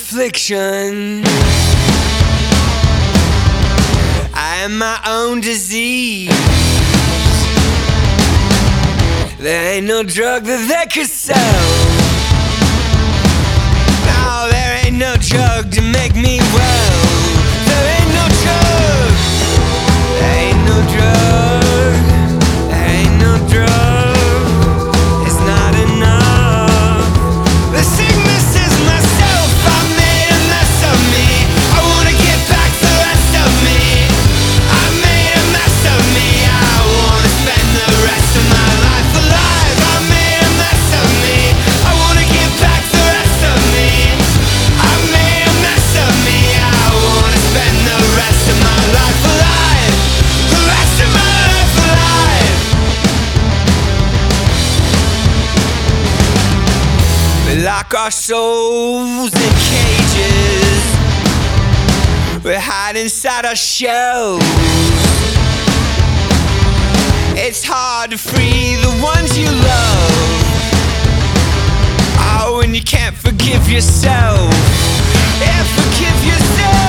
affliction. I am my own disease. There ain't no drug that they could sell. No, there ain't no drug to make me well. There ain't no drug. There ain't no drug. There ain't no drug. It's not enough. The sickness is myself. I made a mess of me. I wanna get back the rest of me. I made a mess of me. I wanna spend the rest of my life alive. I made a mess of me. I wanna get back the rest of me. I made a mess of me. I wanna spend the rest of my life alive. The rest of my life alive. We lock our souls in cages. We hide inside our shells. It's hard to free the ones you love. Oh, and you can't forgive yourself. Yeah, forgive yourself.